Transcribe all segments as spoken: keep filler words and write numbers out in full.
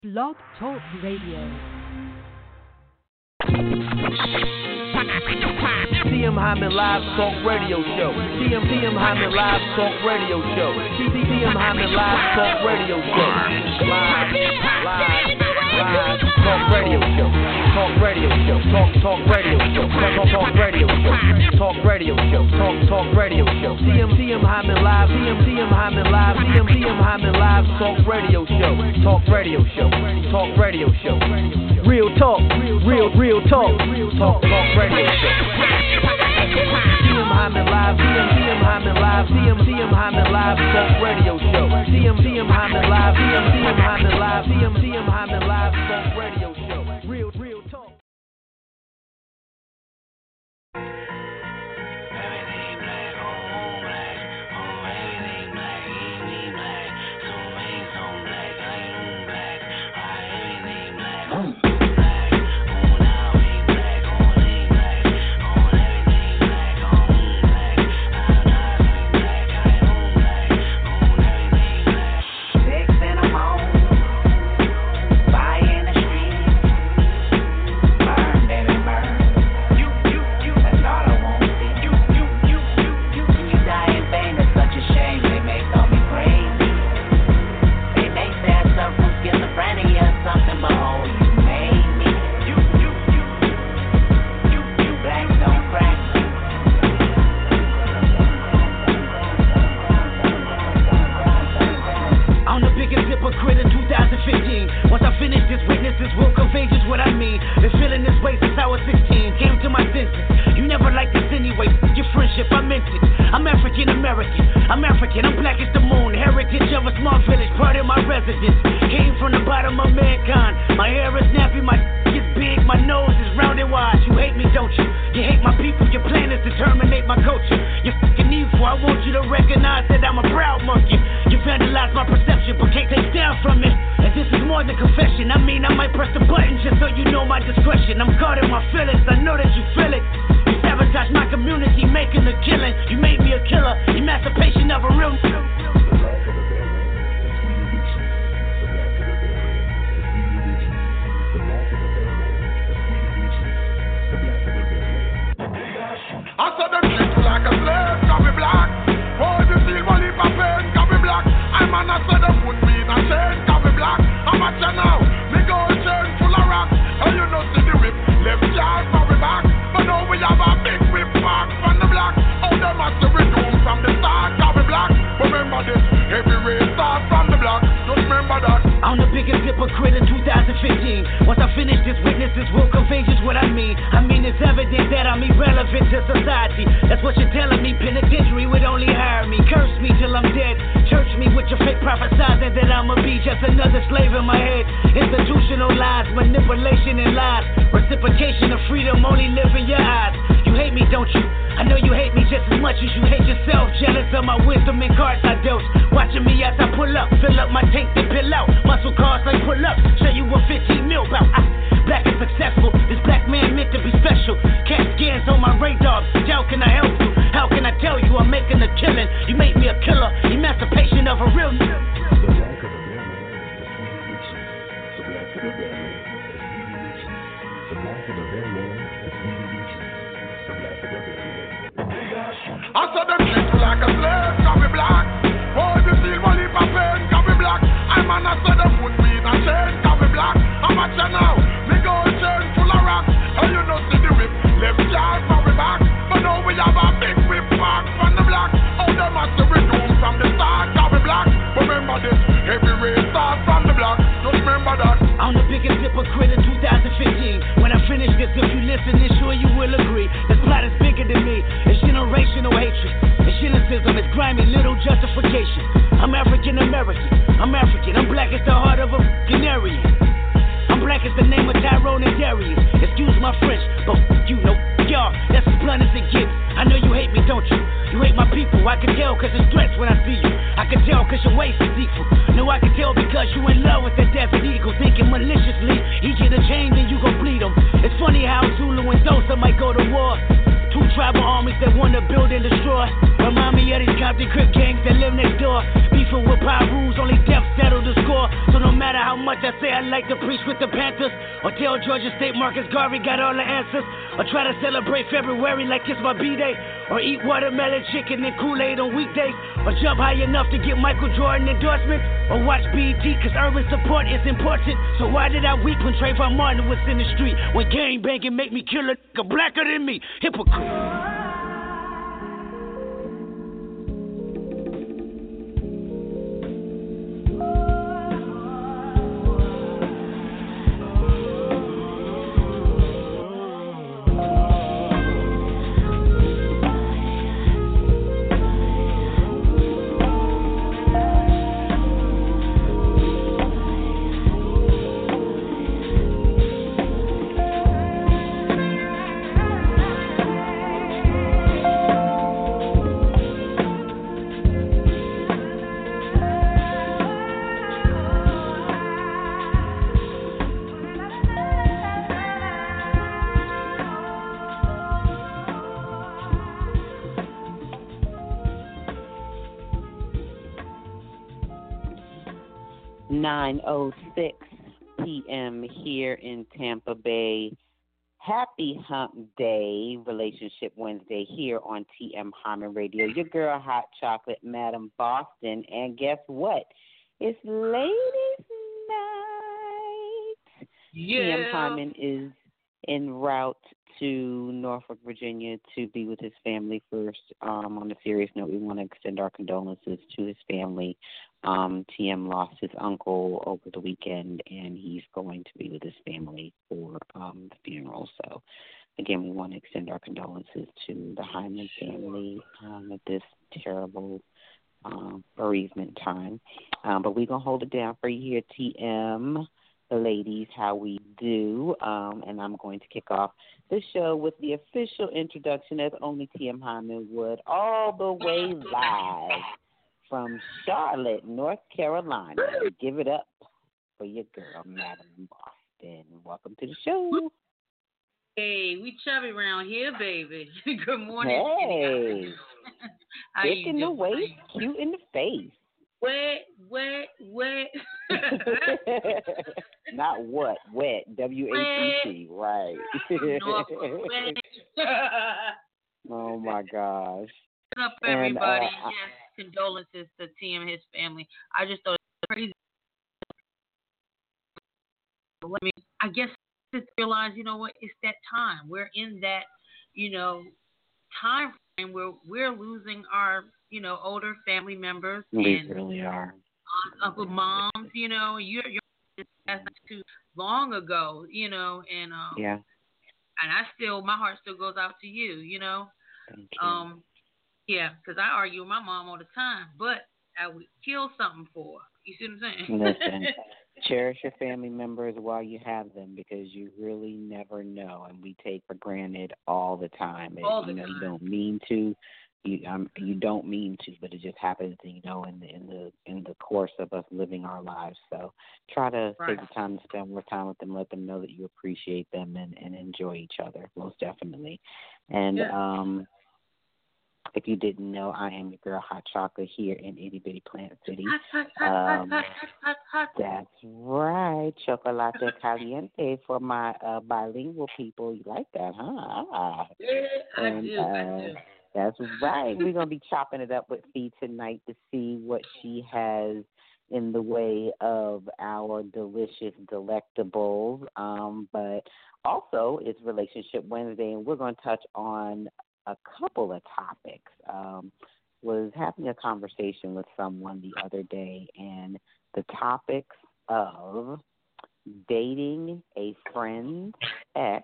Blog Talk Radio. T M Hyman Live Talk Radio Show. T M T M Hyman Live Talk Radio Show. T M Hyman Live Talk Radio Show. Live, live, live Talk Radio Show. Talk Radio Show. Talk Talk Radio Show. Talk Talk Radio Show. Talk Radio Show. Talk Talk Radio Show. T M T M Hyman Live. T M T M Hyman Live. T M T M Hyman Live Talk Radio Show. Talk Radio Show. Talk Radio Show. Real talk, real, real talk, talk, talk radio show. T M Hyman Live, T M T M Hyman Live, T M T M Hyman Live Talk Radio Show. T M T M Hyman Live, T M T M Hyman Live, T M T M Hyman Live Talk Radio Show. Real, real talk. Compton Crip gangs that live next door. Beefing with Pyrus, only death settled the score. So no matter how much I I say I like to preach with the Panthers? Or tell Georgia State Marcus Garvey got all the answers? Or try to celebrate February like it's my B-Day? Or eat watermelon chicken and Kool-Aid on weekdays? Or jump high enough to get Michael Jordan endorsements? Or watch B E T cause urban support is important? So why did I weep when Trayvon Martin was in the street? When gang banging make me kill a nigga blacker than me? Hypocrite. nine oh six p.m. here in Tampa Bay. Happy Hump Day, Relationship Wednesday here on T M Hyman Radio. Your girl, Hot Chocolate, Madam Boston. And guess what? It's ladies' night. Yeah. T M Hyman is en route to Norfolk, Virginia to be with his family first. Um, on a serious note, we want to extend our condolences to his family. Um, T M lost his uncle over the weekend, and he's going to be with his family for um, the funeral. So, again, we want to extend our condolences to the Hyman family um, at this terrible um, bereavement time. Um, but we're going to hold it down for you here, T M. The ladies, how we do. Um, and I'm going to kick off the show with the official introduction, as only T M Hyman would, all the way live from Charlotte, North Carolina. Give it up for your girl, Madam Boston. Welcome to the show. Hey, we chubby around here, baby. Good morning. Hey. How Thick you in the doing? waist, cute in the face. Wet, wet, wet. Not what, wet, W A T T, right. Wet. Oh, my gosh. What's up, And, everybody? uh, yes, condolences to T M and his family. I just thought it was crazy. I mean, I guess to realize, you know what, it's that time. We're in that, you know, time frame where we're losing our, you know, older family members. We and really are. aunts, uncle, moms, you know, you're, you're that's not too long ago, you know, and um, Yeah. and I still, my heart still goes out to you, you know. Thank you. Um, yeah, because I argue with my mom all the time, but I would kill something for her. You see what I'm saying? Listen, cherish your family members while you have them, because you really never know, and we take for granted all the time. All It, the you know, time. you don't mean to, you um, you don't mean to, but it just happens. You know, in the in the in the course of us living our lives. So try to Right. take the time to spend more time with them. Let them know that you appreciate them and, and enjoy each other. Most definitely. And Yeah. um. If you didn't know, I am your girl, Hot Chocolate, here in Itty Bitty Plant City. Hot, hot, hot, Um, hot, hot, hot, hot. That's right, Chocolate Caliente for my uh, bilingual people. You like that, huh? Ah. Yeah, I And, do, I uh, do. That's right. We're going to be chopping it up with Fee tonight to see what she has in the way of our delicious delectables. Um, but also, it's Relationship Wednesday, and we're going to touch on a couple of topics. Um, was having a conversation with someone the other day, and the topics of dating a friend's ex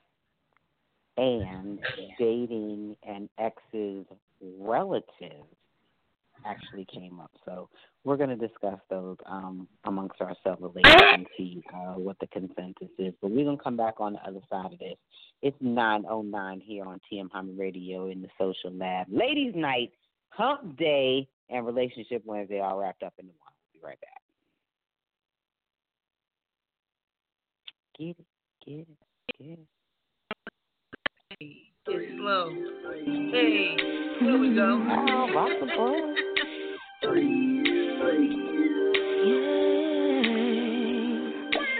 and dating an ex's relative actually came up. So we're going to discuss those um, amongst ourselves later and see uh, what the consensus is. But we're going to come back on the other side of this. It's nine oh nine here on T M Hyman Radio in the Social Lab. Ladies' Night, Hump Day, and Relationship Wednesday all wrapped up into one. We'll be right back. Get it, get it, get it. It's slow. Hey, here we go. Oh, rock the boat.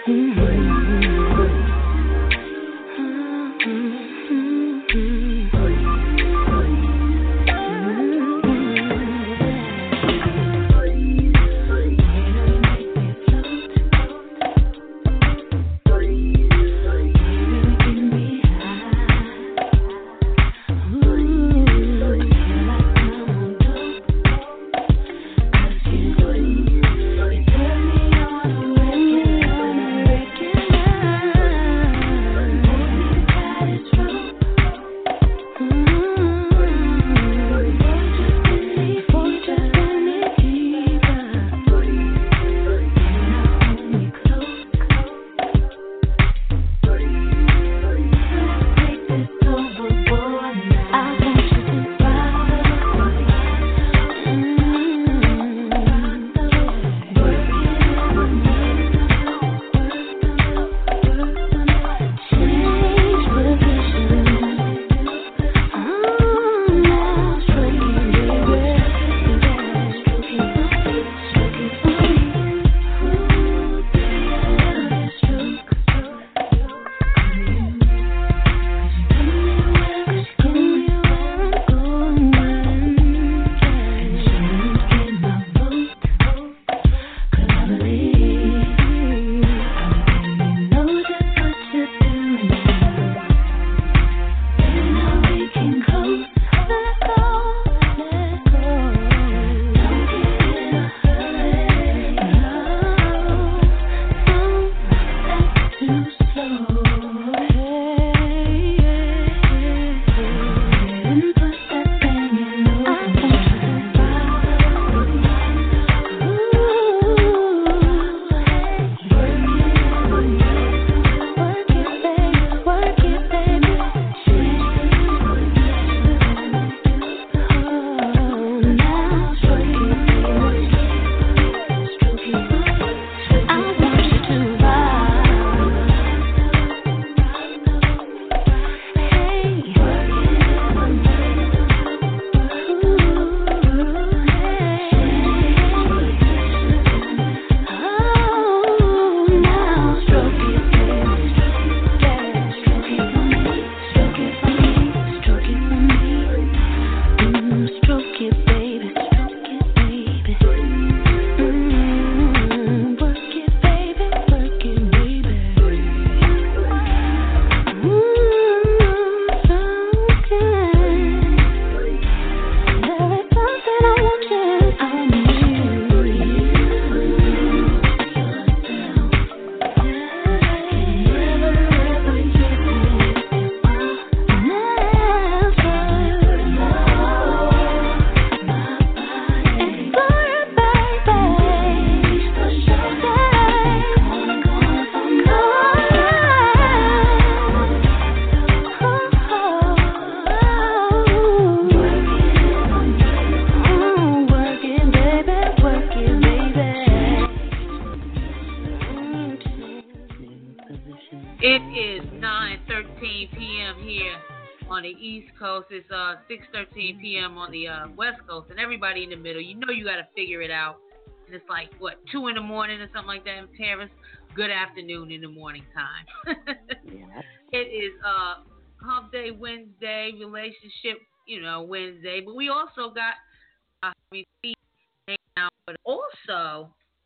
It is nine thirteen p.m. here on the East Coast. It's uh six thirteen p.m. on the uh, West Coast, and everybody in the middle. You know you got to figure it out. And it's like what two in the morning or something like that in Paris. Good afternoon in the morning time. Yeah. It is uh Hump Day Wednesday, relationship you know Wednesday, but we also got uh, we Fee hanging out, but also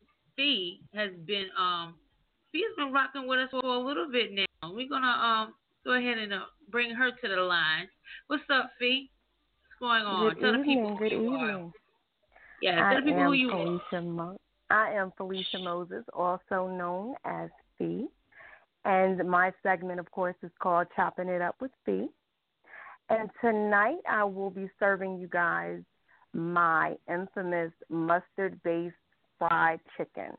Fee has been um. Fee's been rocking with us for a little bit now. We're gonna um go ahead and uh, bring her to the line. What's up, Fee? What's going on? Good tell evening. the people Good who you evening. are. Yeah, I tell the people am who you Felicia are. Mo- I am Felicia Moses, also known as Fee, and my segment, of course, is called Chopping It Up with Fee. And tonight, I will be serving you guys my infamous mustard-based fried chicken.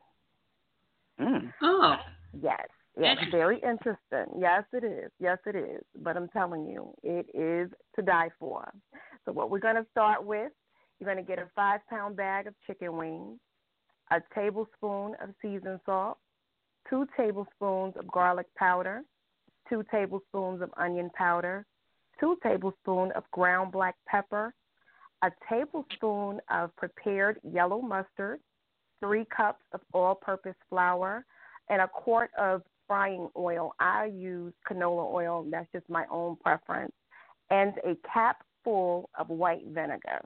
Mm. Oh. Yes, yes, very interesting. Yes, it is. Yes, it is. But I'm telling you, it is to die for. So what we're going to start with, you're going to get a five-pound bag of chicken wings, a tablespoon of seasoned salt, two tablespoons of garlic powder, two tablespoons of onion powder, two tablespoons of ground black pepper, a tablespoon of prepared yellow mustard, three cups of all-purpose flour, and a quart of frying oil. I use canola oil. That's just my own preference. And a cap full of white vinegar.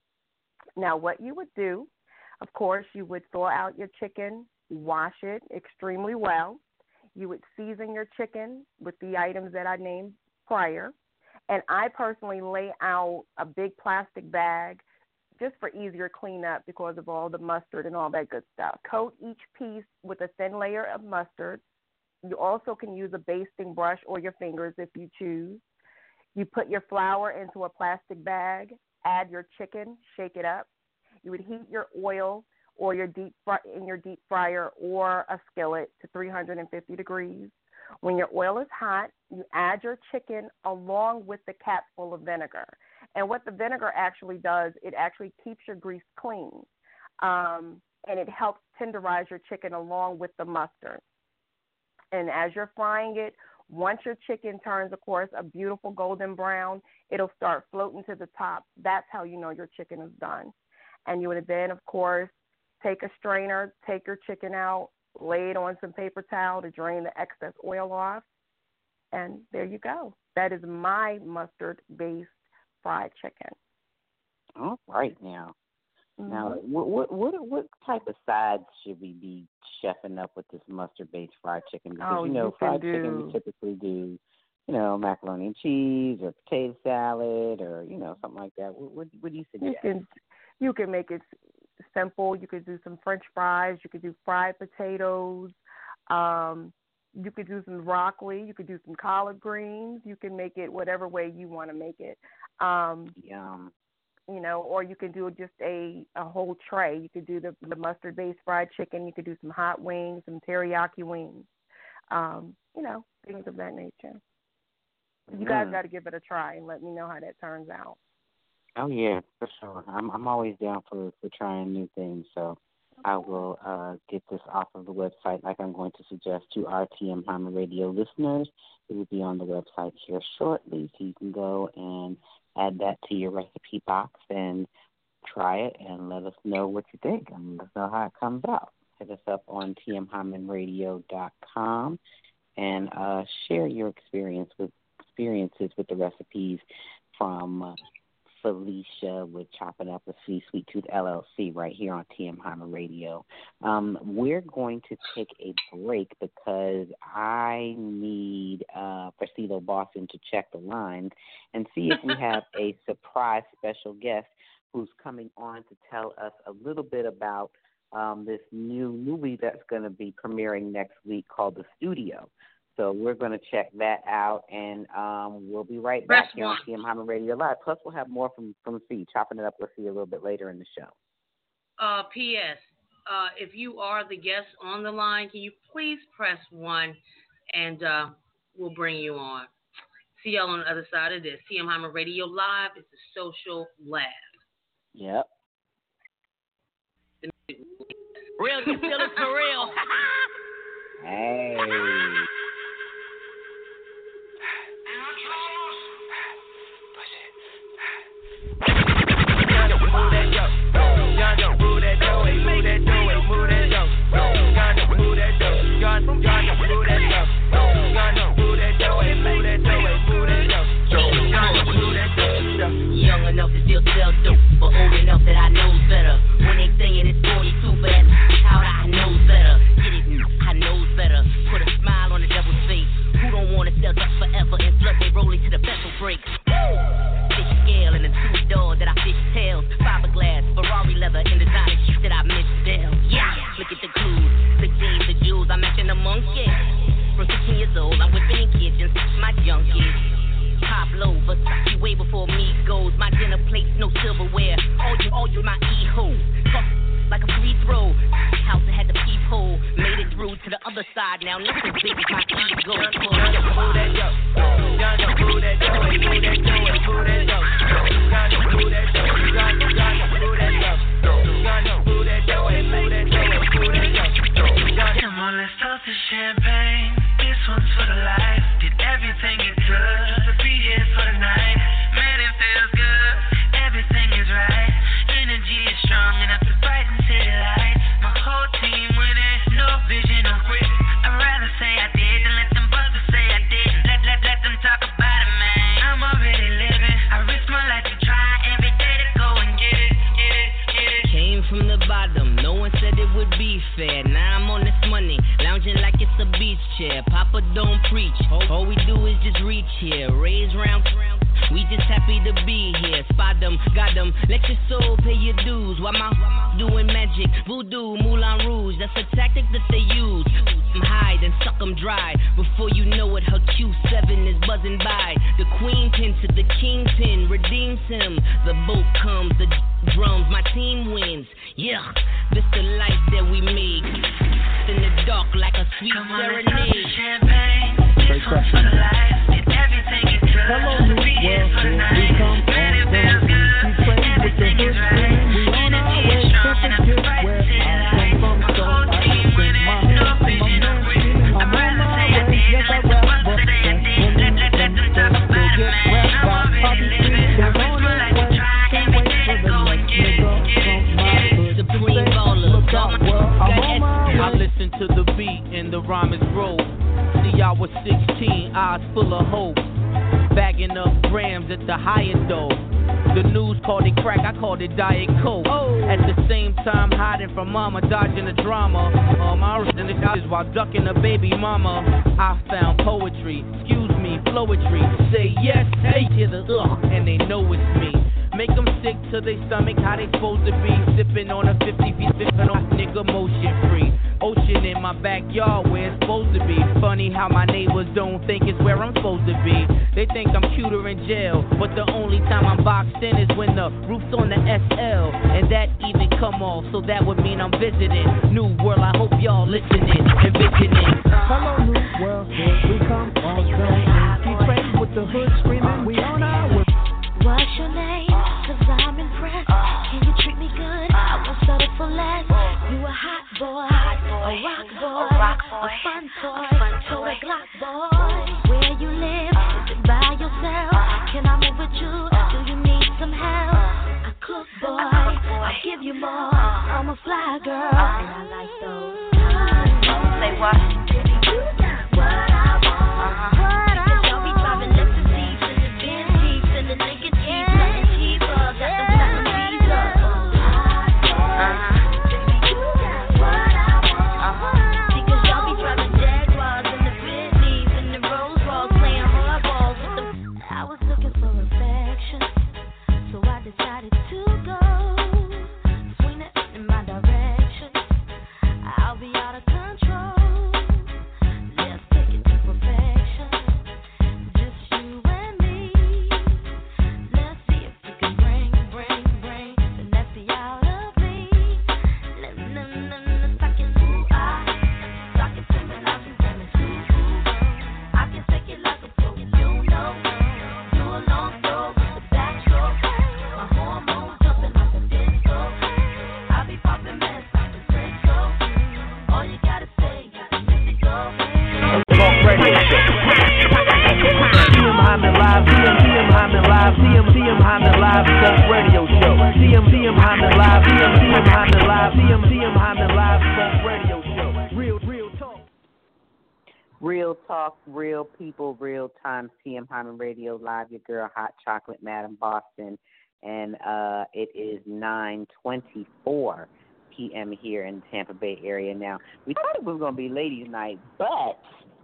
Now, what you would do, of course, you would thaw out your chicken, wash it extremely well. You would season your chicken with the items that I named prior. And I personally lay out a big plastic bag just for easier cleanup because of all the mustard and all that good stuff. Coat each piece with a thin layer of mustard. You also can use a basting brush or your fingers if you choose. You put your flour into a plastic bag, add your chicken, shake it up. You would heat your oil or your deep fry, in your deep fryer or a skillet to three hundred fifty degrees. When your oil is hot, you add your chicken along with the cap full of vinegar. And what the vinegar actually does, it actually keeps your grease clean, um, and it helps tenderize your chicken along with the mustard. And as you're frying it, once your chicken turns, of course, a beautiful golden brown, it'll start floating to the top. That's how you know your chicken is done. And you would then, of course, take a strainer, take your chicken out, lay it on some paper towel to drain the excess oil off, and there you go. That is my mustard-based fried chicken. All right now. Mm-hmm. Now, what, what what what type of sides should we be chefing up with this mustard-based fried chicken? Because, oh, you know, you fried do. chicken we typically do, you know, macaroni and cheese or potato salad or, you know, something like that. What, what, what do you suggest? You can, you can make it simple. You could do some French fries. You could do fried potatoes. Um, you could do some broccoli. You could do some collard greens. You can make it whatever way you want to make it. Um, Yum. You know, or you could do just a, a whole tray. You could do the, the mustard-based fried chicken. You could do some hot wings, some teriyaki wings, um, you know, things of that nature. You guys Mm. got to give it a try and let me know how that turns out. Oh, yeah, for sure. I'm I'm always down for, for trying new things, so I will uh, get this off of the website like I'm going to suggest to our T M Hyman Radio listeners. It will be on the website here shortly, so you can go and add that to your recipe box and try it and let us know what you think and let us know how it comes out. Hit us up on T M Hyman Radio dot com and uh, share your experience with experiences with the recipes from uh, Felicia with Chopping Up with C Sweet Tooth L L C right here on T M Hyman Radio. Um, we're going to take a break because I need uh, Priscilla Boston to check the lines and see if we have a surprise special guest who's coming on to tell us a little bit about um, this new movie that's going to be premiering next week called The Studio. So we're going to check that out, and um, we'll be right back here on T M Hyman Radio Live. Plus, we'll have more from, from C, Chopping It Up with C a little bit later in the show. Uh, P S. Uh, if you are the guest on the line, can you please press one, and uh, we'll bring you on. See y'all on the other side of this. T M Hyman Radio Live is a social laugh. Yep. Real can feel it for real. Hey. Young enough to still sell dope, but old enough that I know better. When they saying it's forty-two, but that's how I know better. Get it? I know better. Put a smile on the devil's face. Who don't want to sell drugs forever and flood they rolling to the vessel break? Fish scale and the two doors that I fish tails. Fiberglass, Ferrari leather, and designer shit that I misspell. Yeah, look at the clues, the jeans, the jewels I'm matching amongst. Yeah, from sixteen years old, I'm whipping in kitchens, my junkies. Pablo, Versace way before me goes. My dinner plates, no silverware. All you, all you, my e-ho. Like a free throw. House that had the peephole. Made it through to the other side. Now nothing big as my ego. Move that yo. Move that yo. Move that yo. Move that yo. Move that yo. Move that yo. Move that yo. Move that yo. Come on, let's toast to champagne. This one's for the life. Did everything it could to be here for the night. Man, it feels good. Everything is right. Energy is strong enough to brighten city light. My whole team winning. No vision, no quit. chair. Papa don't preach. All we do is just reach here. Raise round. We just happy to be here. Spot them, got them. Let your soul pay your dues. While my doing magic, voodoo, Moulin Rouge. That's a tactic that they use. I'm high, then suck them dry. Before you know it, her Q seven is buzzing by. The queen pin to the kingpin redeems him. The boat comes, the drums, my team wins. Yeah, this the life that we make. In the dark like a sweet Come on, serenade. let's pop the champagne. This one's for the life. Did everything it does to be here for the night. Man, it feels good. Everything is right. Energy is strong enough to fight to see the light. My whole team winning. No vision, no quitting. I'm proud to say I did. Let the world say I did. Let, let, let them talk about it, man. I'm already living. I whisper like a try. Every day I go and get it, get it, get it. Supreme baller, I listen to the beat and the rhyme is rolled. See, I was sixteen, eyes full of hope. Bagging up grams at the highest dose. The news called it crack, I called it Diet Coke. At the same time, hiding from mama, dodging the drama. Um, I was in the house while ducking a baby mama. I found poetry, excuse me, flowetry. Say yes, hey to the ugh, and they know it's me. Make them sick to their stomach, how they supposed to be. Sipping on a fifty feet, sipping on nigga motion free. Ocean in my backyard where it's supposed to be. Funny how my neighbors don't think it's where I'm supposed to be. They think I'm cuter in jail, but the only time I'm boxed in is when the roof's on the S L. And that even come off, so that would mean I'm visiting. New world, I hope y'all listening, envisioning. Hello, new world, here we come on the Keep playing with the hood screaming, we on our way. What's your name? Cause I'm impressed. Can you treat me good? I won't settle for less. You a hot boy, a rock boy, a fun toy, total Glock boy. Where you live? Is it by yourself? Can I move with you? Do you need some help? I cook boy, I'll give you more. I'm a fly girl, and I like those. Say what? Baby, you got what I want. What I want. Y'all be driving left and deep in the bin deep in the nigga deep, nothing cheaper. Got them seven visa. Uh-huh. Baby, you got what I want. Uh-huh. Because y'all be driving Jaguars and the Bentleys and the Rolls Royce, playing hardballs with them. I was looking for affection, so I decided to go. Swing it in my direction. I'll be out of control. Let's take it to perfection. Just you and me. Let's see if we can bring, bring, bring the nasty out of me. Let's, let's, let's suck it to I. Suck it to me like you want me to. I can take it like a pro, you know. Do a long throw with the backstroke. My hormones jumping like a disco. I be popping mess like a Cisco. All you gotta say, gotta let it go. Talk Radio Show. C M Hyman Live, C M C M Hyman Live, C M C M Hyman Live Talk Radio Show. C M C M Hyman Live, C M C M Hyman Live, C M C M Hyman Live Talk Radio Show. Real, real talk. Real talk, real people, real time. C M Hyman Radio Live. Your girl, Hot Chocolate Madam Boston, and uh, it is nine twenty-four p.m. here in the Tampa Bay area. Now, we thought it was going to be ladies' night, but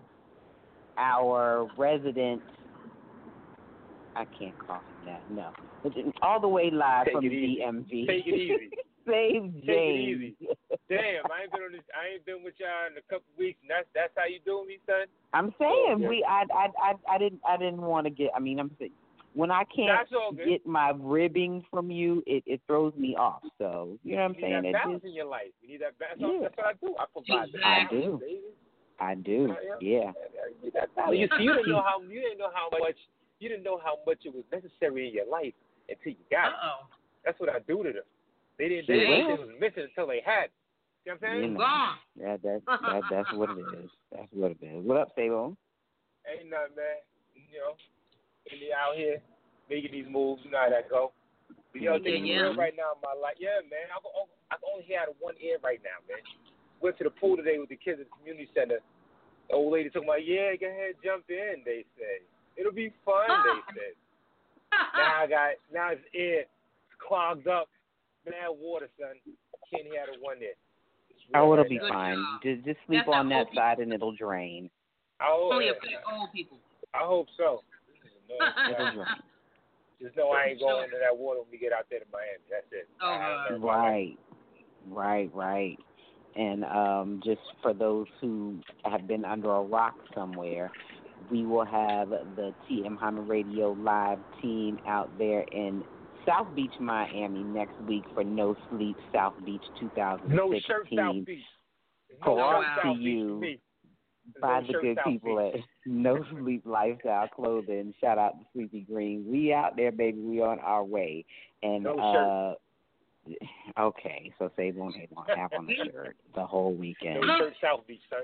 our resident, I can't call him that, no, all the way live Take from it the easy. D M V. Take it easy. Save Take it James. easy. Damn, I ain't been on this. I ain't been with y'all in a couple weeks, and that's that's how you doing me, son. I'm saying we. I. I. I. I didn't. I didn't want to get. I mean, I'm saying when I can't That's all good. get my ribbing from you, it, it throws me off. So you know what I'm You saying? need It that balance just, in your life. You need that balance. Yeah. That's what I do. I provide the I balance, do. baby. I do. Yeah. You need that balance. You see, you didn't know how you didn't know how much you didn't know how much it was necessary in your life until you got it. Uh-oh. That's what I do to them. They didn't. Sure They didn't will. think it was missing until they had. It. You know what I'm saying? You know, that, that, that, that's what it is. That's what it is. What up, Sabo? Ain't nothing, man. You know, really out here making these moves. You know how that go. But yo, Yeah, things yeah. real right now in my life. Yeah, man. I can, I can only hear out of one ear right now, man. Went to the pool today with the kids at the community center. The old lady talking about, yeah, go ahead, jump in. They say it'll be fun. They said. Now I got now his ear clogged up. Bad water, son. Can't hear out of one ear. Oh, it'll right be now. fine. Just, just sleep That's on how that old side and it'll drain. I hope, Only affect old people. I hope so. Just know I ain't going into that water when we get out there to Miami. That's it. Oh, right, right, right. And um, just for those who have been under a rock somewhere, we will have the T M Hyman Radio live team out there in South Beach, Miami next week for No Sleep South Beach twenty sixteen. No shirt South Beach. No Brought shirt to South you Beach by no the shirt good South people Beach. at No Sleep Lifestyle Clothing. Shout out to Sleepy Green. We out there, baby. We on our way. And no uh okay, so say won't have on the shirt the whole weekend. No shirt South Beach, son.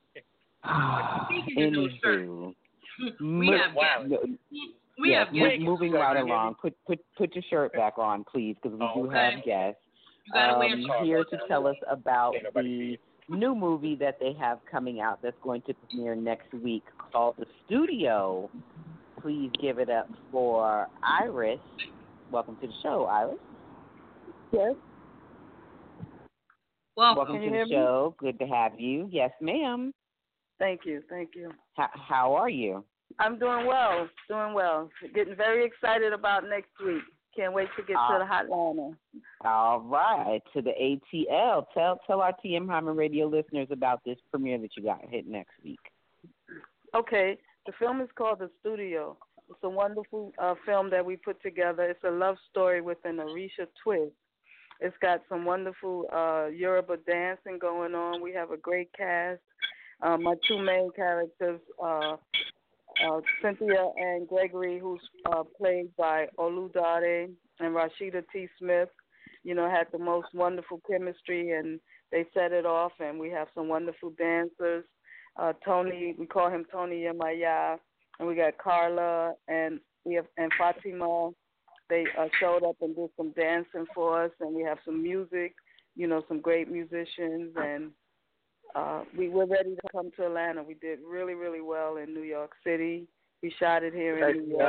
Anywho, we have wow. we yes, have mo- guests. moving right along. Put put put your shirt back on, please, because we Oh, do okay. have guests You gotta um, wear a shirt. here to tell us about Ain't nobody the new movie that they have coming out that's going to premiere next week called The Studio. Please give it up for Iris. Welcome to the show, Iris. Yes. Well, Welcome Can to you the hear me? show. Good to have you. Yes, ma'am. Thank you. Thank you. H- how are you? I'm doing well. Doing well. Getting very excited about next week. Can't wait to get Uh, to the hotliner. All right, to the A T L. Tell tell our T M Hyman Radio listeners about this premiere that you got hit next week. Okay. The film is called The Studio. It's a wonderful uh, film that we put together. It's a love story with an Orisha twist. It's got some wonderful uh, Yoruba dancing going on. We have a great cast. Uh, my two main characters, uh, uh, Cynthia and Gregory, who's uh, played by Oludare, and Rashida T. Smith, you know, had the most wonderful chemistry, and they set it off, and we have some wonderful dancers. Uh, Tony, we call him Tony Yamaya, and we got Carla, and we have and Fatima. They uh, showed up and did some dancing for us, and we have some music, you know, some great musicians, and uh, we were ready to come to Atlanta. We did really, really well in New York City. We shot it here in New York,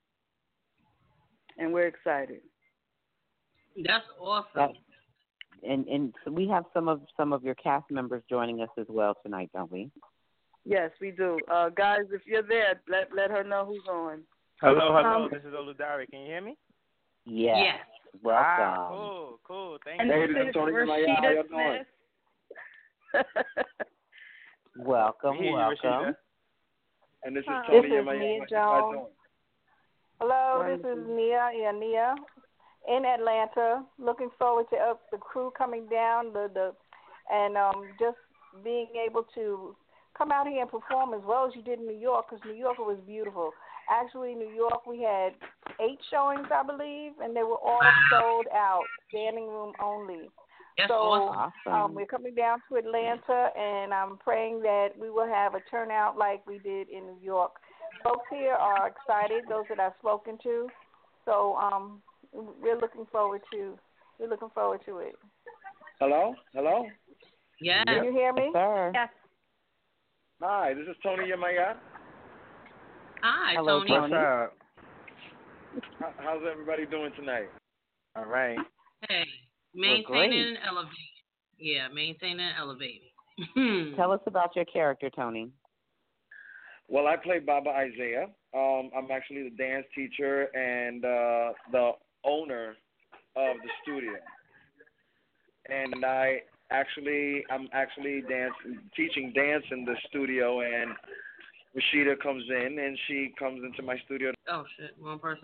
and we're excited. That's awesome. That, and and so we have some of some of your cast members joining us as well tonight, don't we? Yes, we do. Uh, guys, if you're there, let let her know who's on. Hello, hello. Um, this is Oludare. Can you hear me? Yes. Yes. Welcome. Ah, cool, cool. Thank And you. this is Rashida Smith. welcome, We hear you, welcome. Rashida. And this is Hi. Tony This is Yamaya. Nia How you Jones. doing? Hello, Wonderful. this is Nia, yeah, Nia, in Atlanta. Looking forward to uh, the crew coming down, the the, and um, just being able to come out here and perform as well as you did in New York, because New York was beautiful. Actually, New York, we had eight showings, I believe, and they were all sold out, standing room only. That's so awesome. um, we're coming down to Atlanta, and I'm praying that we will have a turnout like we did in New York. Folks here are excited, those that I've spoken to. So um, we're looking forward to we're looking forward to it. Hello? Hello? Yes. Can you hear me? Yes, sir. Yes. Hi, this is Tony Yamaya. Hi, Hello, Tony. What's up? How- How's everybody doing tonight? All right. Hey, great. maintaining and elevating. Yeah, maintaining and elevating. Tell us about your character, Tony. Well, I play Baba Isaiah. Um, I'm actually the dance teacher and uh, the owner of the studio. And I actually, I'm actually dance teaching dance in the studio, and Rashida comes in, and she comes into my studio. Oh shit, wrong person.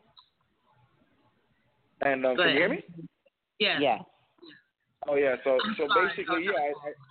And um, Go can you hear ahead. me? Yeah. Yes. Oh yeah. So I'm so sorry, basically, Doctor yeah. I, I,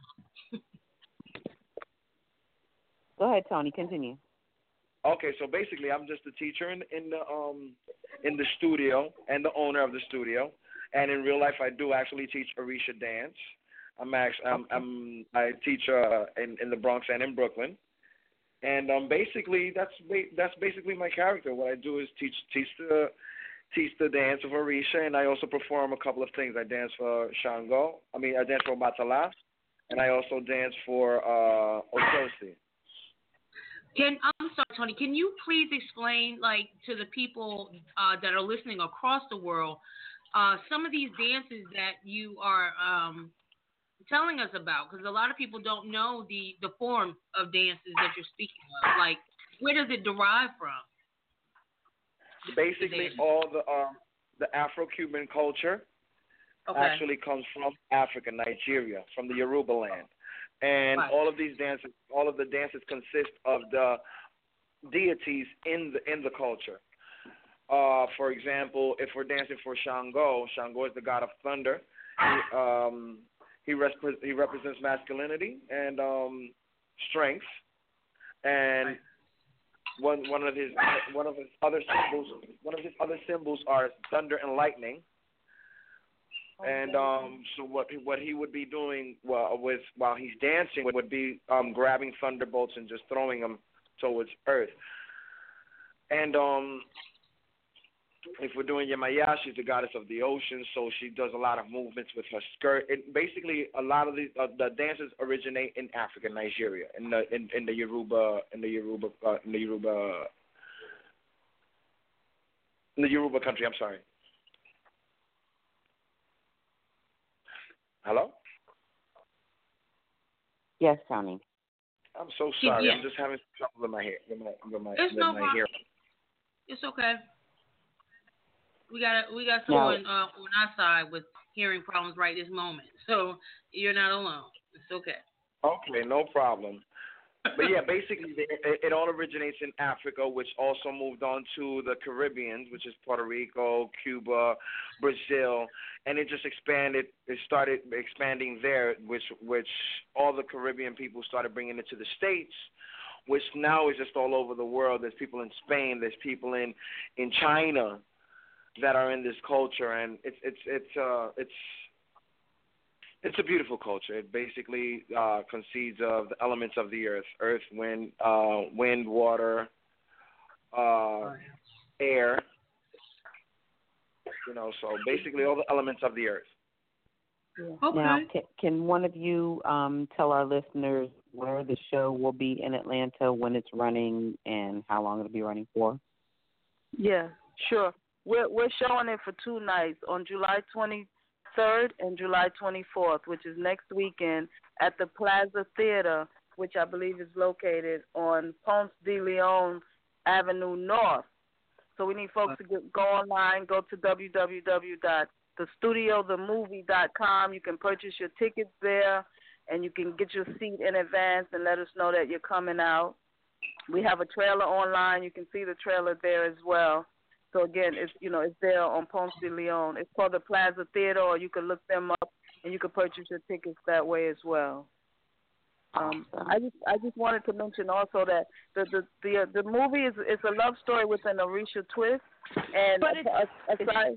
Go ahead, Tony. Continue. Okay, so basically, I'm just a teacher in, in the um in the studio and the owner of the studio, and in real life, I do actually teach Orisha dance. I'm actually I'm, I'm I teach uh in, in the Bronx and in Brooklyn, and um basically that's ba- that's basically my character. What I do is teach teach the teach the dance of Orisha, and I also perform a couple of things. I dance for Shango. I mean, I dance for Batala, and I also dance for uh Otosi. Can I'm sorry, Tony. Can you please explain, like, to the people uh, that are listening across the world, uh, some of these dances that you are um, telling us about? Because a lot of people don't know the, the form of dances that you're speaking of. Like, where does it derive from? Basically, all the um, the Afro-Cuban culture okay. actually comes from Africa, Nigeria, from the Yoruba land, and right. all of these dances, all of the dances consist of the deities in the in the culture. Uh, for example, if we're dancing for Shango, Shango is the god of thunder. He, um, he, resp- he represents masculinity and um, strength, and right. one one of his one of his other symbols one of his other symbols are thunder and lightning. And um, so what what he would be doing well, with while he's dancing would be um, grabbing thunderbolts and just throwing them towards earth. And um, if we're doing Yemaya, she's the goddess of the ocean, so she does a lot of movements with her skirt. It, basically, a lot of these uh, the dances originate in Africa, Nigeria, in the in, in the Yoruba in the Yoruba uh, in the Yoruba in the Yoruba country. I'm sorry. Hello? Yes, Tony. I'm so sorry. Yeah. I'm just having trouble with my hair. With my, with my, it's with no my problem. hair. It's okay. We got we got someone uh, on our side with hearing problems right this moment, so you're not alone. It's okay. Okay, no problem. But yeah, basically, it, it all originates in Africa, which also moved on to the Caribbean, which is Puerto Rico, Cuba, Brazil, and it just expanded. It started expanding there, which which all the Caribbean people started bringing it to the States, which now is just all over the world. There's people in Spain, there's people in in China that are in this culture, and it's it's it's uh it's. It's a beautiful culture. It basically uh, concedes of the elements of the earth: earth, wind, uh, wind, water, uh, air. You know, so basically all the elements of the earth. Okay. Now, can, can one of you um, tell our listeners where the show will be in Atlanta, when it's running, and how long it'll be running for? Yeah, sure. We're we're showing it for two nights on July twenty-third and July twenty-fourth, which is next weekend at the Plaza Theater, which I believe is located on Ponce de Leon Avenue North. So we need folks to get, go online, go to w w w dot the studio the movie dot com. You can purchase your tickets there, and you can get your seat in advance and let us know that you're coming out. We have a trailer online. You can see the trailer there as well. So again, it's you know it's there on Ponce de Leon. It's called the Plaza Theater, or you can look them up and you can purchase your tickets that way as well. Um, I just I just wanted to mention also that the the the, uh, the movie is it's a love story with an Orisha twist, and But it's, aside,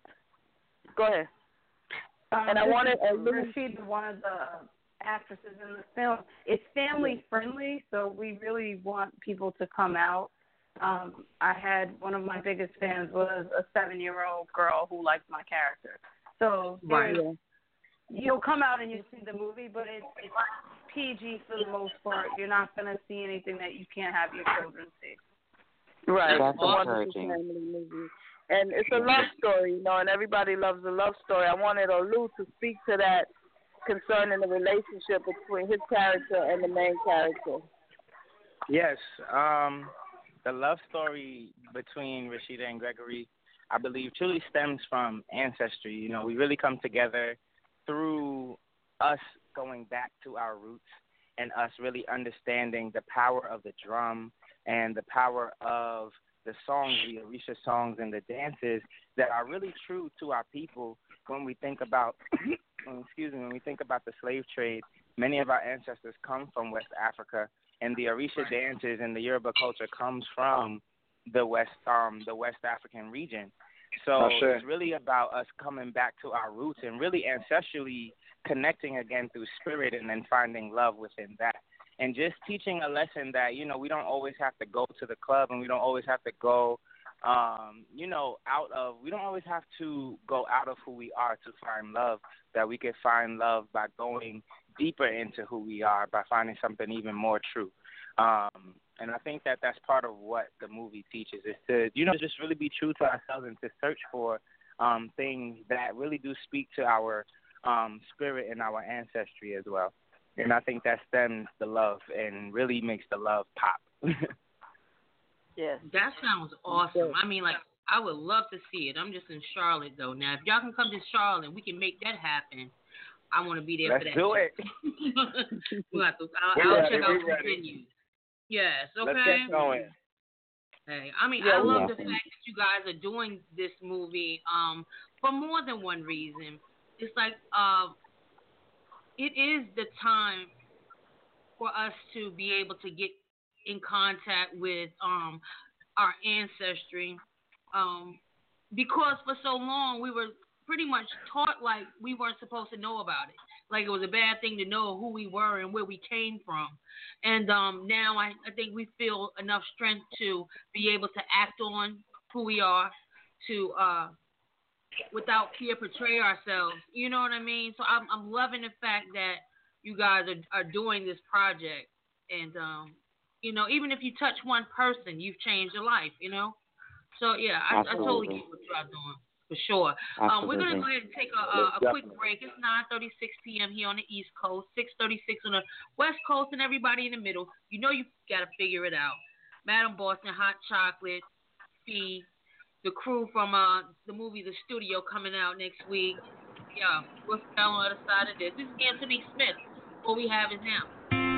go ahead. Um, and I wanted uh, a little, Rashida, one of the actresses in the film. It's family friendly, so we really want people to come out. Um, I had one of my biggest fans was a seven-year-old girl who liked my character. So right. you'll come out and you see the movie, but it's, it's P G for the most part. You're not going to see anything that you can't have your children see. Right. That's it's a wonderful encouraging. family movie. And it's a love story, you know, and everybody loves a love story. I wanted Olu to speak to that concerning the relationship between his character and the main character. Yes. Um, the love story between Rashida and Gregory, I believe, truly stems from ancestry. You know, we really come together through us going back to our roots and us really understanding the power of the drum and the power of the songs, the Orisha songs and the dances that are really true to our people. When we think about, excuse me, when we think about the slave trade, many of our ancestors come from West Africa, and the Orisha dances and the Yoruba culture comes from the West, um, the West African region. So oh, sure. It's really about us coming back to our roots and really ancestrally connecting again through spirit and then finding love within that. And just teaching a lesson that, you know, we don't always have to go to the club and we don't always have to go, um, you know, out of, we don't always have to go out of who we are to find love, that we can find love by going deeper into who we are, by finding something even more true. Um, and I think that that's part of what the movie teaches, is to, you know, just really be true to ourselves and to search for um, things that really do speak to our um, spirit in our ancestry as well. And I think that stems the love and really makes the love pop. Yes. That sounds awesome. I mean, like, I would love to see it. I'm just in Charlotte, though. Now, if y'all can come to Charlotte, we can make that happen. I want to be there Let's for that. do it. we'll have to, I'll, We're I'll ready, check out we're the ready. venues. Yes, okay. Let's get going. Hey, I mean, Yeah, I love yeah. the fact that you guys are doing this movie um, for more than one reason. It's like uh, it is the time for us to be able to get in contact with um, our ancestry, um, because for so long we were pretty much taught like we weren't supposed to know about it. Like it was a bad thing to know who we were and where we came from. And um, now I, I think we feel enough strength to be able to act on who we are, to uh, without fear portray ourselves. You know what I mean? So I'm, I'm loving the fact that you guys are, are doing this project. And, um, you know, even if you touch one person, you've changed your life, you know? So, yeah, I, I totally get what y'all doing. For sure. Um, we're going to go ahead and take a, a, a quick break. It's nine thirty-six p.m. here on the East Coast, six thirty-six on the West Coast, and everybody in the middle. You know you got to figure it out. Madam Boston, Hot Chocolate, Fee, the crew from uh, the movie The Studio coming out next week. Yeah, we'll spell on the other side of this. This is Anthony Smith. All we have is now.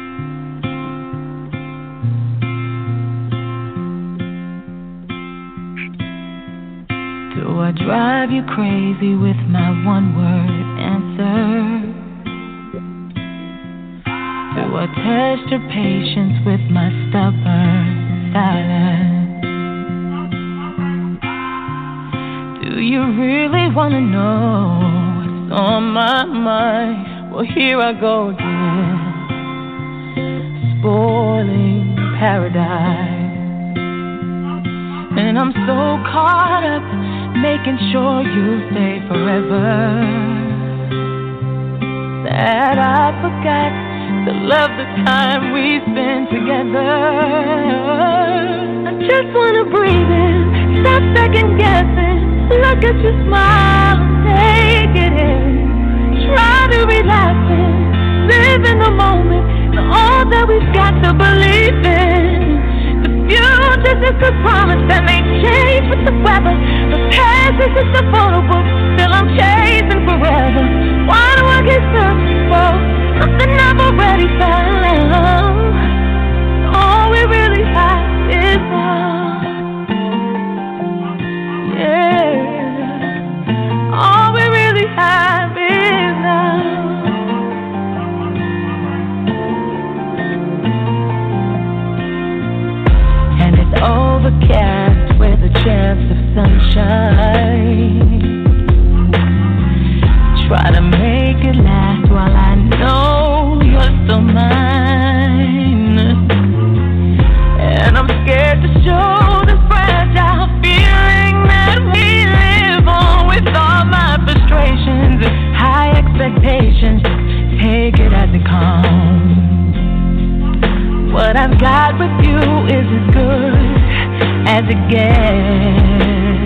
Do I drive you crazy with my one-word answer? Do I test your patience with my stubborn silence? Do you really want to know what's on my mind? Well, here I go again, spoiling paradise. And I'm so caught up making sure you stay forever that I forgot to love the time we spent together. I just wanna breathe in, stop second guessing, look at you smile, take it in, try to relax it, live in the moment, and all that we've got to believe in. Future's just a promise that may change with the weather. The past is just a photo book, still I'm chasing forever. Why do I keep searching for something I've already found? All we really have is now. Yeah, all we really have is now. Overcast with a chance of sunshine. Try to make it last while I know you're still mine. And I'm scared to show this fragile feeling that we live on with all my frustrations and high expectations. Take it as it comes. What I've got with you is as good as it gets.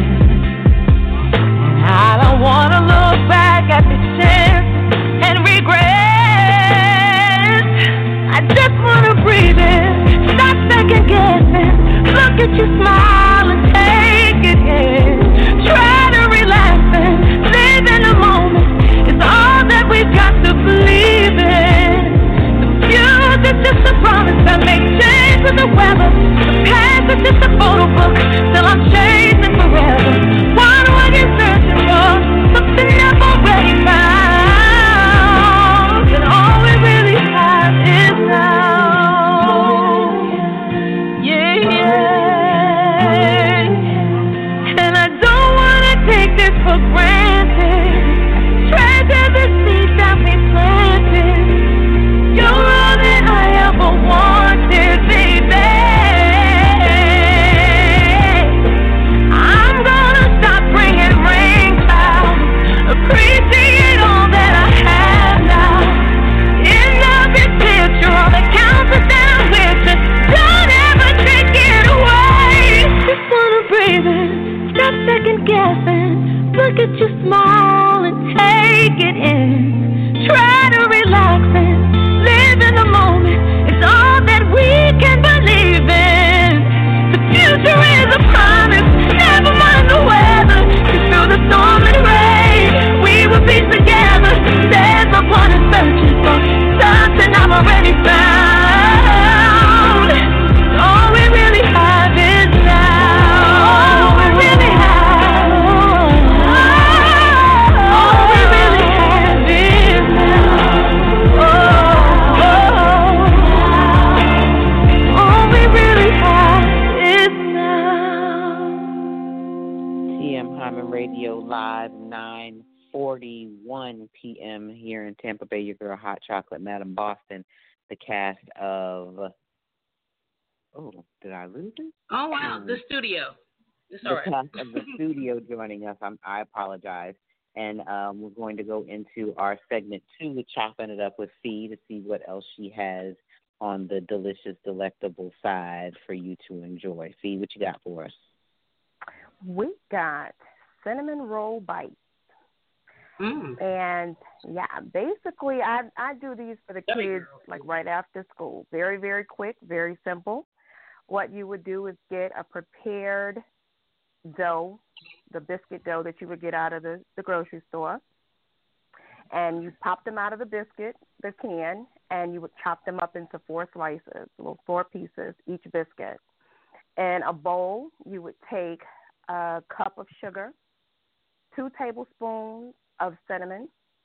And I don't wanna look back at this chance and regret. I just wanna breathe in, stop second guessing, look at you smile and take it in. Try to relax and live in the moment, it's all that we've got to believe in. Future's just a promise that may change with the weather. The past is just a photo book, still I'm chasing forever. Why do I keep searching for something I've already found? And all we really have is now. Yeah, yeah. Radio live, nine forty-one p.m. here in Tampa Bay. Your girl, Hot Chocolate, Madam Boston. The cast of, oh, did I lose it? Oh, wow, Um, the studio. It's the all right. cast of the studio joining us. I'm, I apologize. And um, we're going to go into our segment two with Chopping It Up with Fee to see what else she has on the delicious, delectable side for you to enjoy. Fee, what you got for us? We got cinnamon roll bites. Mm. And, yeah, basically I I do these for the kids, like, right after school. Very, very quick, very simple. What you would do is get a prepared dough, the biscuit dough that you would get out of the, the grocery store, and you pop them out of the biscuit, the can, and you would chop them up into four slices, little four pieces, each biscuit. In a bowl, you would take a cup of sugar, two tablespoons of cinnamon,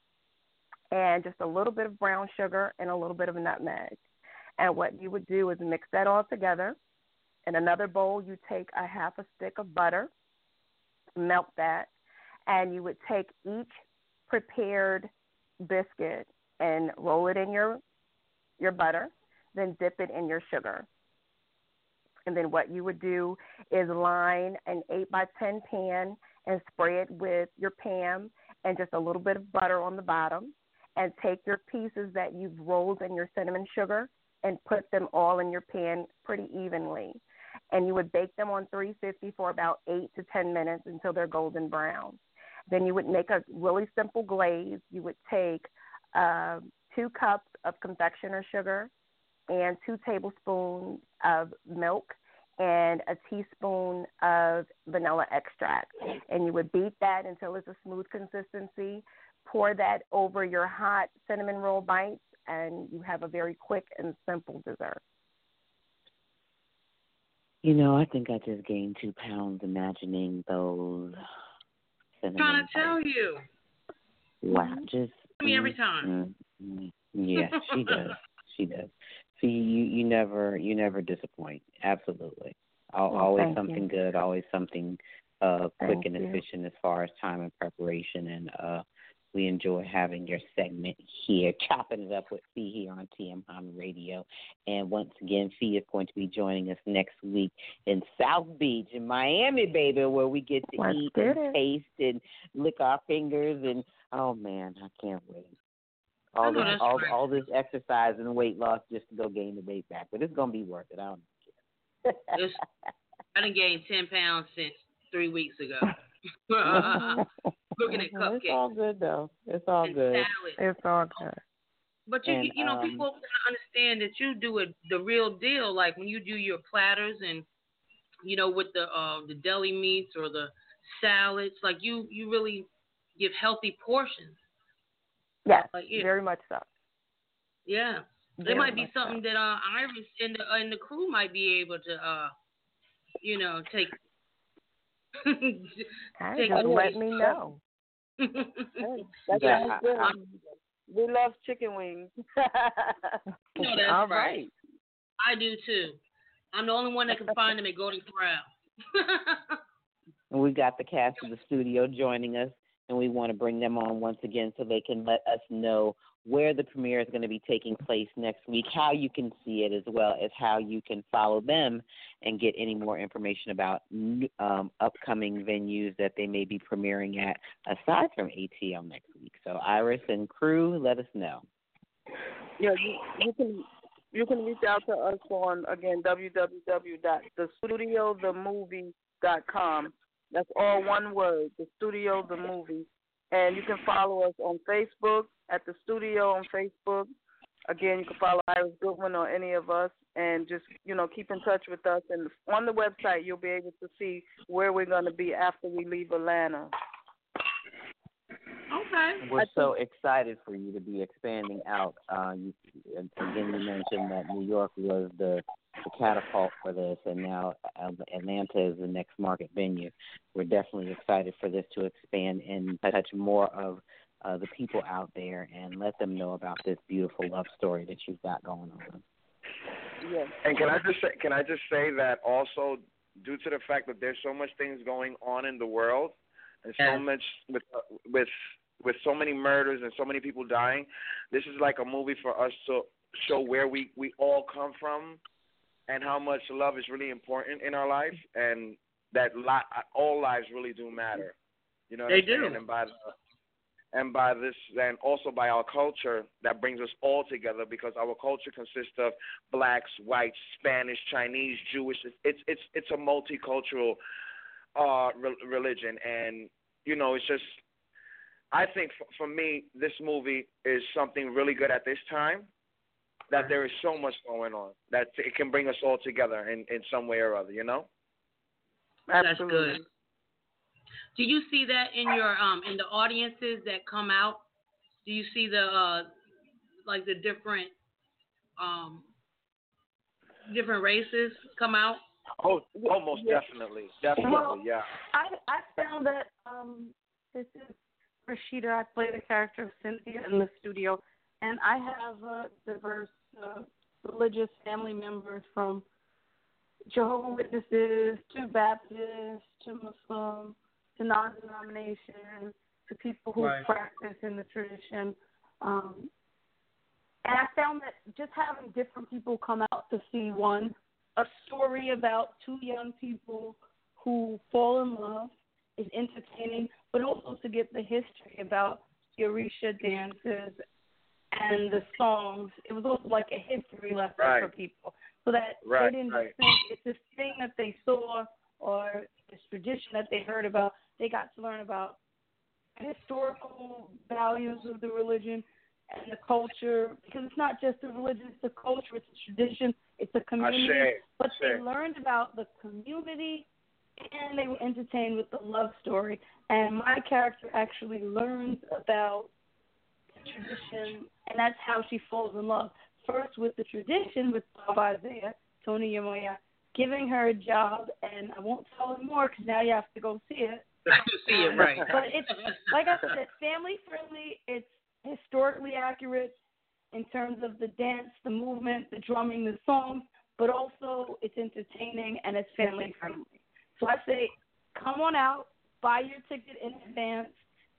and just a little bit of brown sugar and a little bit of nutmeg. And what you would do is mix that all together. In another bowl, you take a half a stick of butter, melt that, and you would take each prepared biscuit and roll it in your your butter, then dip it in your sugar. And then what you would do is line an eight by ten pan and spray it with your Pam and just a little bit of butter on the bottom, and take your pieces that you've rolled in your cinnamon sugar and put them all in your pan pretty evenly. And you would bake them on three fifty for about eight to ten minutes until they're golden brown. Then you would make a really simple glaze. You would take uh, two cups of confectioner sugar and two tablespoons of milk and a teaspoon of vanilla extract. And you would beat that until it's a smooth consistency. Pour that over your hot cinnamon roll bites, and you have a very quick and simple dessert. You know, I think I just gained two pounds imagining those cinnamon I'm trying to tell bites. you. Wow, just Me mm, every time. mm, mm. Yeah, she does. She does. See, you, you never you never disappoint. Absolutely. Al Well, always thank something you. good. Always something uh, quick Thank and you. efficient as far as time and preparation. And uh, we enjoy having your segment here, chopping it up with Fee here on T M Hyman Radio. And once again, Fee is going to be joining us next week in South Beach, in Miami, baby, where we get to Let's eat get and it. taste and lick our fingers. And oh man, I can't wait. All I know this, that's all, right. all this exercise and weight loss just to go gain the weight back, but it's gonna be worth it. I don't care. It's, I done gained ten pounds since three weeks ago. Looking at cupcakes. It's all good though. It's all and good. salads. It's all good. But you, And, you know, um, people want to understand that you do it the real deal. Like when you do your platters and, you know, with the uh, the deli meats or the salads, like you, you really give healthy portions. Yes, Like, yeah. very much so. Yeah, Very there might be much something that uh, Iris and the and the crew might be able to, uh, you know, take. Hey, take just away. let me know. Hey, that Yeah, sounds good. I- We love chicken wings. No, that's All right. right. I do too. I'm the only one that can find them at Golden Corral. And we got the cast of the studio joining us, and we want to bring them on once again so they can let us know where the premiere is going to be taking place next week, how you can see it, as well as how you can follow them and get any more information about um, upcoming venues that they may be premiering at, aside from A T L next week. So Iris and crew, let us know. Yeah, you, you can you can reach out to us on, again, w w w dot the studio the movie dot com. That's all one word, The Studio the Movie. And you can follow us on Facebook, at The Studio on Facebook. Again, you can follow Iris Goodwin or any of us, and just, you know, keep in touch with us. And on the website, you'll be able to see where we're going to be after we leave Atlanta. Okay. We're so excited for you to be expanding out. Uh, you, again, you mentioned that New York was the, the catapult for this, and now Atlanta is the next market venue. We're definitely excited for this to expand and touch more of uh, the people out there and let them know about this beautiful love story that you've got going on. Yes. And can I just say, can I just say that also, due to the fact that there's so much things going on in the world, and yes. so much with with with so many murders and so many people dying. This is like a movie for us to show where we, we all come from and how much love is really important in our life, and that li- all lives really do matter. You know what they I'm saying? do. And by the, and by this, and also by our culture that brings us all together, because our culture consists of blacks, whites, Spanish, Chinese, Jewish. It's it's it's a multicultural uh, re- religion, and you know, it's just. I think for, for me, this movie is something really good at this time. That there is so much going on that it can bring us all together in, in some way or other. You know. That's good. Do you see that in your um in the audiences that come out? Do you see the uh like the different um different races come out? Oh, almost yeah. definitely, definitely, well, yeah. I I found that um this is Rashida. I play the character of Cynthia in the studio, and I have uh, diverse uh, religious family members from Jehovah's Witnesses to Baptists to Muslim to non-denomination, to people who right. practice in the tradition. Um, and I found that just having different people come out to see one, a story about two young people who fall in love is entertaining, but also to get the history about the Orisha dances and the songs. It was also like a history lesson right. for people, so that right, they didn't right. just think it's this thing that they saw or this tradition that they heard about. They got to learn about the historical values of the religion and the culture, because it's not just the religion, it's the culture, it's the tradition, it's the community. Ashe, but Ashe. They learned about the community, and they were entertained with the love story. And my character actually learns about the tradition, and that's how she falls in love. First with the tradition, with Bob Isaiah, Tony Yamoya, giving her a job, and I won't tell you more because now you have to go see it. see it, right. But it's, like I said, family friendly. It's historically accurate in terms of the dance, the movement, the drumming, the songs, but also it's entertaining and it's family friendly. So I say, come on out, buy your ticket in advance.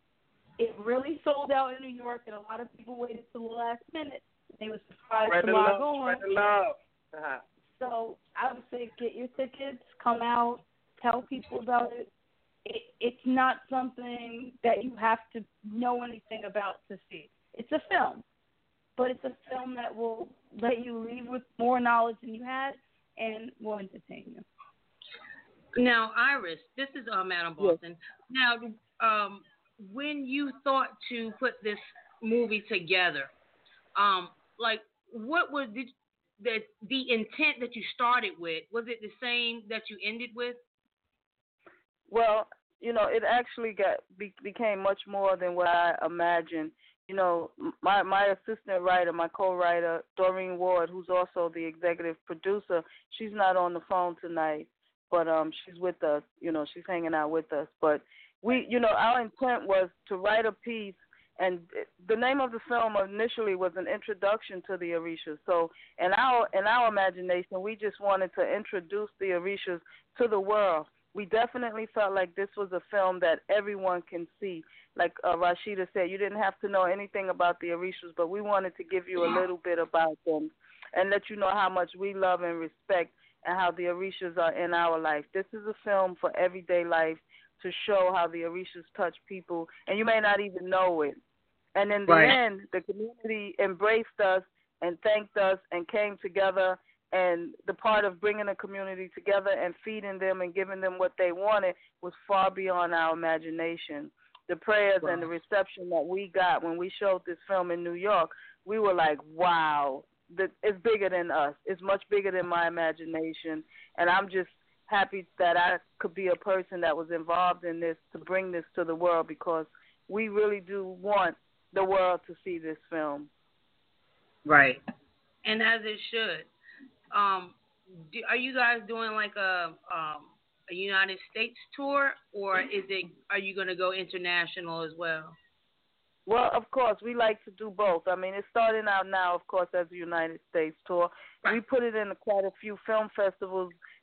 It really sold out in New York, and a lot of people waited till the last minute. They were surprised Spread to the log love, on. spread the love. Uh-huh. So I would say get your tickets, come out, tell people about it. it. It's not something that you have to know anything about to see. It's a film, but it's a film that will let you leave with more knowledge than you had and will entertain you. Now, Iris, this is um, Madam Boston. Yes. Now, um, when you thought to put this movie together, um, like what was the, the the intent that you started with? Was it the same that you ended with? Well, you know, it actually got be, became much more than what I imagined. You know, my my assistant writer, my co-writer, Doreen Ward, who's also the executive producer, she's not on the phone tonight, but um, she's with us. You know, she's hanging out with us. But we, you know, our intent was to write a piece, and the name of the film initially was an introduction to the Orishas. So in our in our imagination, we just wanted to introduce the Orishas to the world. We definitely felt like this was a film that everyone can see. Like uh, Rashida said, you didn't have to know anything about the Orishas, but we wanted to give you a little bit about them and let you know how much we love and respect and how the Orishas are in our life. This is a film for everyday life to show how the Orishas touch people, and you may not even know it. And in the right. end, the community embraced us and thanked us and came together. And the part of bringing the community together and feeding them and giving them what they wanted was far beyond our imagination. The prayers wow. and the reception that we got when we showed this film in New York, we were like, wow, it's bigger than us. It's much bigger than my imagination. And I'm just happy that I could be a person that was involved in this to bring this to the world, because we really do want the world to see this film. Right. And as it should. Um, do, are you guys doing like a um, a United States tour, or is it? Are you going to go international as well? Well, of course, we like to do both. I mean, it's starting out now, of course, as a United States tour. Right. We put it in quite a few film festivals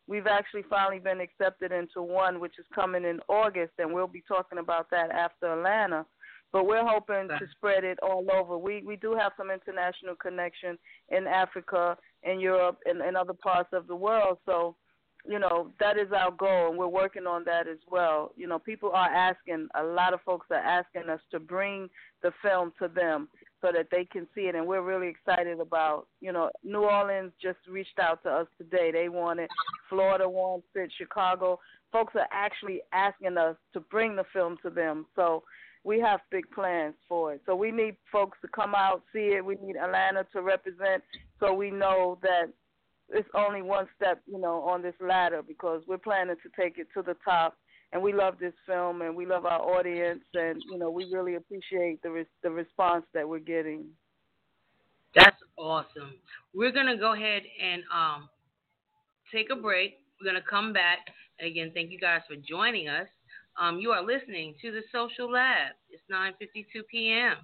we've actually finally been accepted into one, which is coming in August, and we'll be talking about that after Atlanta. But we're hoping to spread it all over. We we do have some international connection in Africa, in Europe, and, and other parts of the world. So, you know, that is our goal, and we're working on that as well. You know, people are asking, a lot of folks are asking us to bring the film to them so that they can see it, and we're really excited about, you know, New Orleans just reached out to us today. They want it. Florida wants it. Chicago. Folks are actually asking us to bring the film to them. So we have big plans for it. So we need folks to come out, see it. We need Atlanta to represent so we know that it's only one step, you know, on this ladder because we're planning to take it to the top. And we love this film, and we love our audience, and, you know, we really appreciate the res- the response that we're getting. That's awesome. We're going to go ahead and um, take a break. We're going to come back. And again, thank you guys for joining us. Um, you are listening to The Social Lab. It's nine fifty-two p.m.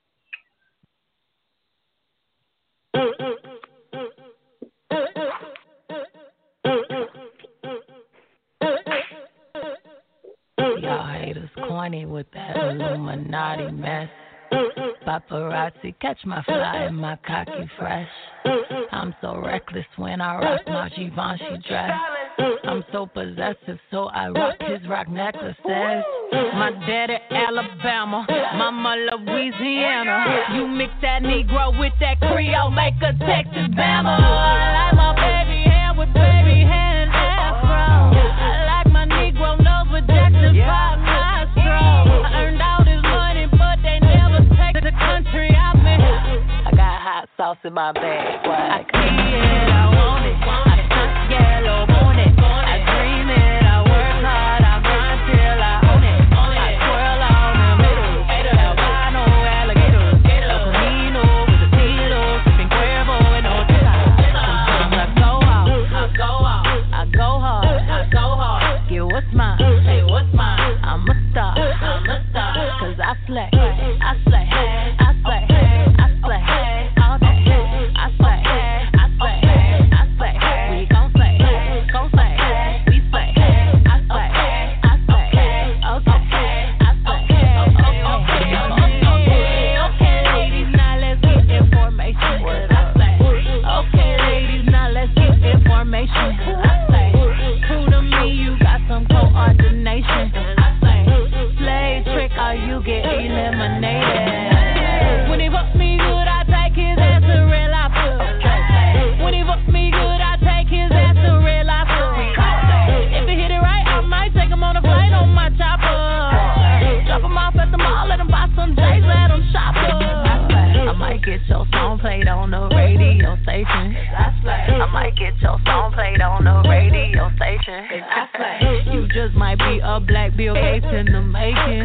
Y'all haters corny with that Illuminati mess. Paparazzi catch my fly and my cocky fresh. I'm so reckless when I rock my Givenchy dress. I'm so possessive, so I rock his rock necklaces. My daddy Alabama, mama Louisiana. You mix that Negro with that Creole, make a Texas Bama. I like my baby hair with baby hair and afro. I like my Negro nose with Jackson five nostrils. I earned all this money, but they never take the country I'm in. I got hot sauce in my bag, boy. I see it, I want it. I touch yellow, want it. I dream it, I work hard, I grind till I own it. I twirl on the middle, albino alligators. El Camino with a Tito, sipping Cuervo and Ortega. Sometimes I go out, I go out, I go hard, I go hard. Get what's mine, hey, what's mine? I'm a star, I'm a star. Cause I slay, I slay, I slay, I slay, all day. I slay, I slay, I slay. We gon' slay, gon' slay, we slay. I slay, I slay, okay, I slay, okay, okay, okay, ladies, now let's get information. I slay, okay, ladies, now let's get information. I slay, true to me, you got some coordination. I slay, slave trick, or you get eliminated. When he fuck me good, I take his ass to real lobster. When he fuck me good, I take his ass to real lobster. If he hit it right, I might take him on a flight on my chopper. Drop him off at the mall, let him buy some J's, let him shop up. I might get your song played on the radio station. I might get your song played on the radio station. You just might be a black Bill Gates in the making.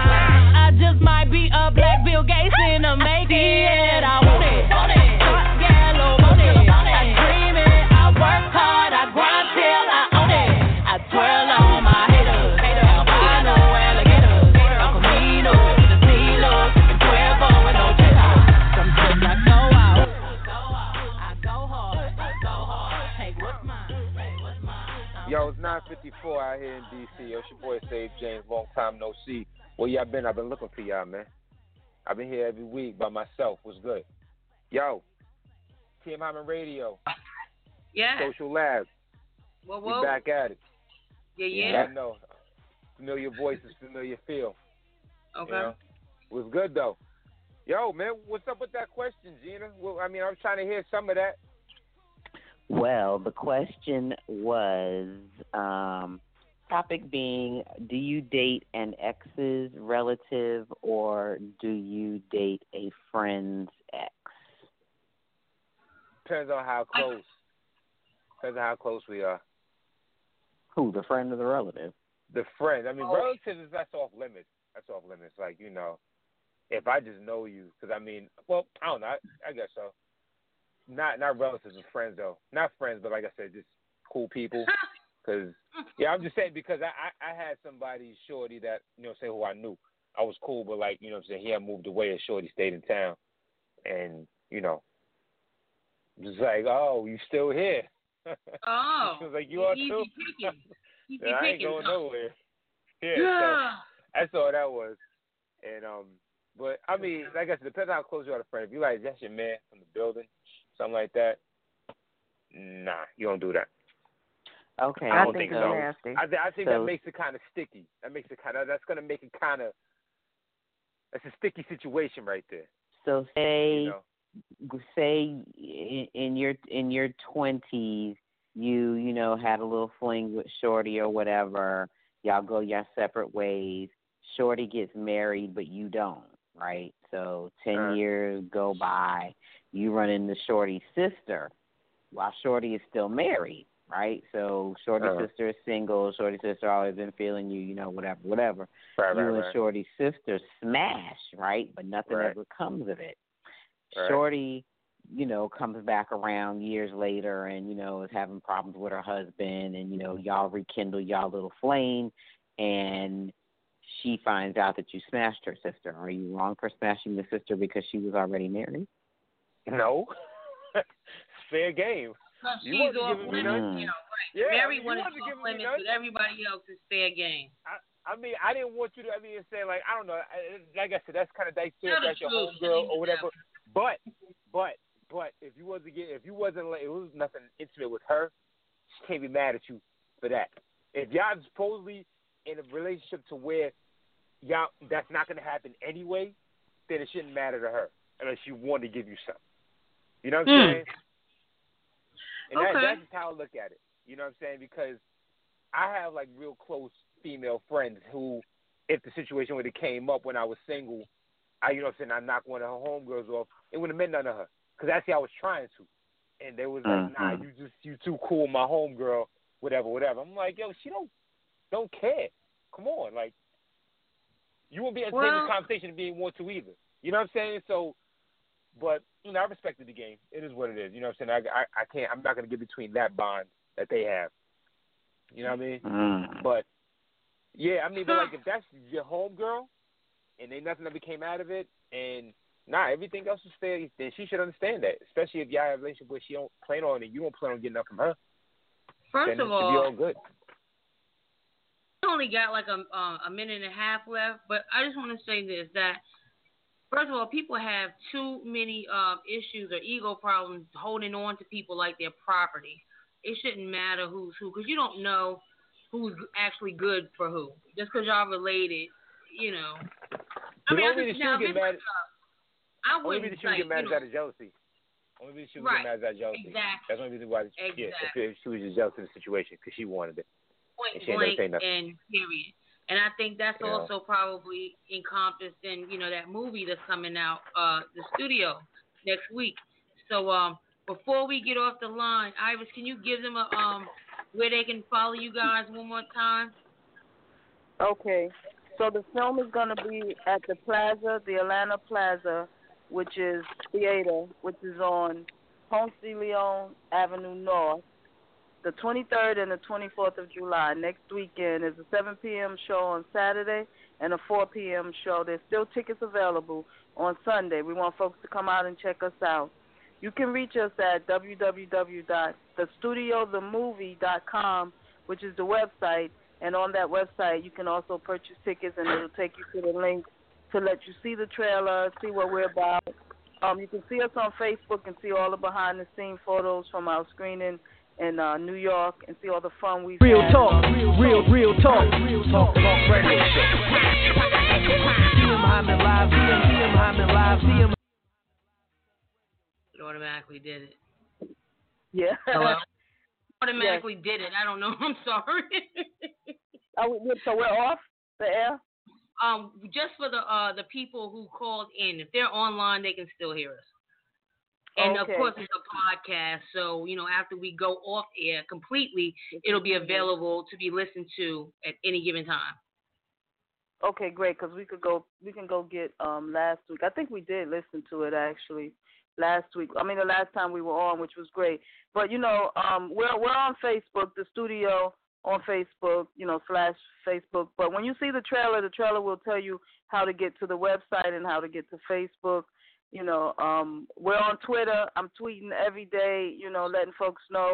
I just might be a black Bill Gates in the making. Yeah, I want it, want it, dark yellow, want it. I dream it, I work hard, I grind till I own it. I twirl on my haters, albino alligators. El Camino with the Tilo, sipping Cuervo and Ortega. Sometimes I go out, I go hard, I go hard. Hey, what's mine? Hey, what's mine? Yo, it's nine fifty-four out here in D C. Yo, it's your boy Save James. Long time no see. Where y'all been? I've been looking for y'all, man. I've been here every week by myself. What's good? Yo, T M Hyman Radio. Yeah. Social Lab. Whoa, whoa. We back at it. Yeah, yeah. I know. Familiar voices, familiar feel. Okay. You know? Was good though. Yo, man, what's up with that question, Gina? Well, I mean, I was trying to hear some of that. Well, the question was, um, topic being, do you date an ex's relative or do you date a friend's ex? Depends on how close. Depends on how close we are. Who, the friend or the relative? The friend. I mean, Oh. relatives, that's off limits. That's off limits. Like, you know, if I just know you, because I mean, well, I don't know. I, I guess so. Not not relatives and friends, though. Not friends, but like I said, just cool people. Because, yeah, I'm just saying because I, I, I had somebody, Shorty, that, you know, say who I knew. I was cool, but, like, you know what I'm saying, he had moved away and Shorty stayed in town. And, you know, just like, oh, you still here? Oh. She was like, you are easy too? picking. Easy yeah, I ain't picking, going huh? nowhere. Yeah, Yeah. so that's all that was. And, um, but, I mean, like I said, depends on how close you are to friend. If you like, that's your man from the building, something like that, nah, you don't do that. Okay, I don't think think it's so. nasty. I, th- I think So- that makes it kind of sticky. That makes it kind of, that's going to make it kind of, that's a sticky situation right there. So say, You know? say in, in your in your twenties, you you know had a little fling with Shorty or whatever. Y'all go your separate ways. Shorty gets married, but you don't, right? So ten Uh. years go by. You run into Shorty's sister while Shorty is still married, right? So Shorty's Uh. sister is single. Shorty's sister always been feeling you, you know, whatever, whatever. Right, you right, and right. Shorty's sister smash, right? But nothing Right. ever comes of it. Right. Shorty, you know, comes back around years later and, you know, is having problems with her husband and, you know, y'all rekindle y'all little flame and she finds out that you smashed her sister. Are you wrong for smashing the sister because she was already married? No. It's fair game. Well, You she's wasn't off giving me limits, none. you know, right. Yeah, I Mary mean, you wanted wasn't off giving me limits, none. but everybody else is fair game. I, I mean, I didn't want you to. I mean, say like I don't know. I, like I said, that's kind of dicey. Tell If the that's your truth, homegirl Denise, or whatever. But, but, but if you wasn't get, if you wasn't like, it was nothing intimate with her, she can't be mad at you for that. If y'all supposedly in a relationship to where y'all that's not going to happen anyway, then it shouldn't matter to her unless she wanted to give you something. You know what I'm Mm. saying? And that, Okay. that's just how I look at it. You know what I'm saying? Because I have like real close female friends who, if the situation would have came up when I was single, I, you know what I'm saying, I knocked one of her homegirls off, it wouldn't have meant none of her. Because that's how I was trying to. And they was like, Mhm. nah, you just, you too cool, my homegirl, whatever, whatever. I'm like, yo, she don't, don't care. Come on, like, you won't be entertaining Well- the conversation if you didn't want to either. You know what I'm saying? So, but, you know, I respected the game. It is what it is. You know what I'm saying? I, I, I can't, I'm not going to get between that bond that they have. You know what I mean? Mm. But, yeah, I mean, but like, if that's your homegirl and ain't nothing ever came out of it and, nah, everything else is fair, then she should understand that, especially if y'all have a relationship where she don't plan on it, you don't plan on getting up from her. First then of it should be all, all good. we only got like a uh, a minute and a half left, but I just want to say this: that first of all, people have too many uh, issues or ego problems holding on to people like their property. It shouldn't matter who's who because you don't know who's actually good for who. Just because y'all related, you know. I The mean, I only could, reason she now, would get if it's mad, like a- I only wouldn't reason she would like, get mad you is know, out of jealousy. Only reason she would Right. get mad is out of jealousy. Exactly. That's the only reason why. She, yeah, if, if she was just jealous of the situation because she wanted it. point And she ain't never blank say nothing. and period. And I think that's You know. also probably encompassed in, you know, that movie that's coming out, uh, the studio next week. So um, before we get off the line, Iris, can you give them a um where they can follow you guys one more time? Okay. So the film is going to be at the Plaza, the Atlanta Plaza, which is theater, which is on Ponce de Leon Avenue North, the twenty-third and the twenty-fourth of July. Next weekend is a seven p.m. show on Saturday and a four p.m. show. There's still tickets available on Sunday. We want folks to come out and check us out. You can reach us at w w w dot the studio the movie dot com, which is the website. And on that website, you can also purchase tickets, and it'll take you to the link to let you see the trailer, see what we're about. Um, you can see us on Facebook and see all the behind-the-scene photos from our screening in uh, New York and see all the fun we've Real had. talk, real, real talk, real talk, talk radio show. See him Hyman live, see him, see him Hyman live, see him. It automatically did it. Yeah. Hello? Automatically did it. I don't know. I'm sorry. Oh, so we're off the air? Um, just for the uh the people who called in, if they're online, they can still hear us. And Okay. of course, it's a podcast, so you know after we go off air completely, it'll be available to be listened to at any given time. Okay, great, because we could go, we can go get um last week. I think we did listen to it actually last week. I mean, the last time we were on, which was great. But you know, um, we're we're on Facebook, the studio on Facebook, you know, slash Facebook. But when you see the trailer, the trailer will tell you how to get to the website and how to get to Facebook. You know, um, we're on Twitter. I'm tweeting every day, you know, letting folks know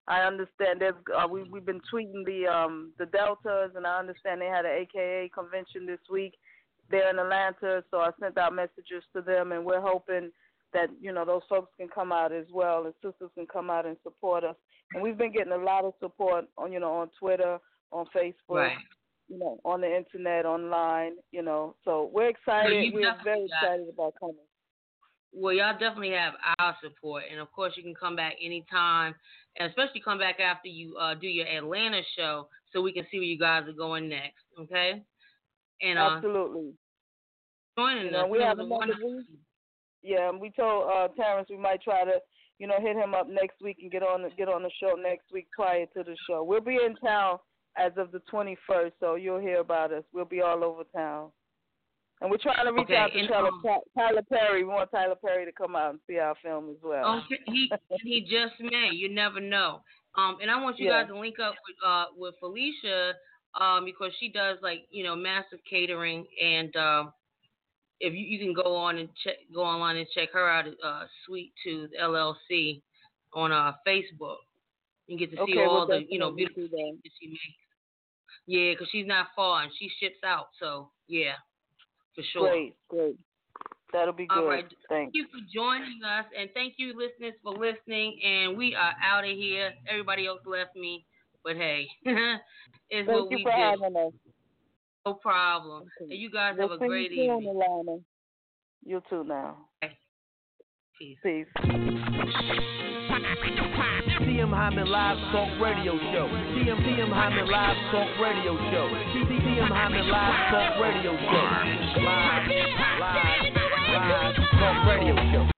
I understand there's uh, we we've been tweeting the um the Deltas, and I understand they had an A K A convention this week there in Atlanta. So I sent out messages to them, and we're hoping that you know those folks can come out as well, and sisters can come out and support us. And we've been getting a lot of support on you know on Twitter, on Facebook, right. you know, on the internet, online, you know. So we're excited. So we're very got, excited about coming. Well, y'all definitely have our support, and of course you can come back anytime, and especially come back after you uh, do your Atlanta show, so we can see where you guys are going next. Okay? And uh, absolutely. Joining you know, us. we you know, have another week. Yeah, and we told uh, Terrence we might try to, you know, hit him up next week and get on the, get on the show next week prior to the show. We'll be in town as of the twenty-first, so you'll hear about us. We'll be all over town. And we're trying to reach okay, out to and, Tyler, um, Tyler Perry. We want Tyler Perry to come out and see our film as well. Okay, he he just may. You never know. Um, and I want you yeah. guys to link up with uh with Felicia, um, because she does like you know massive catering, and um, if you, you can go on and check go online and check her out at uh, Sweet Tooth L L C on uh Facebook. You get to see okay, all well, the you know beautiful things that she makes. Yeah, because she's not far and she ships out. So yeah. For sure. Great, great. That'll be good. All right. Thanks. Thank you for joining us, and thank you, listeners, for listening. And we are out of here. Everybody else left me, but hey, it's thank what you we for do. having us. No problem. Okay. And you guys we'll have a great you evening. Soon, Alana. You too now. Peace. Peace. T M Hyman Live Talk Radio Show. T M T M Hyman Live Talk Radio Show. T M Hyman Live Talk Radio Show. Live, live, live Talk Radio Show.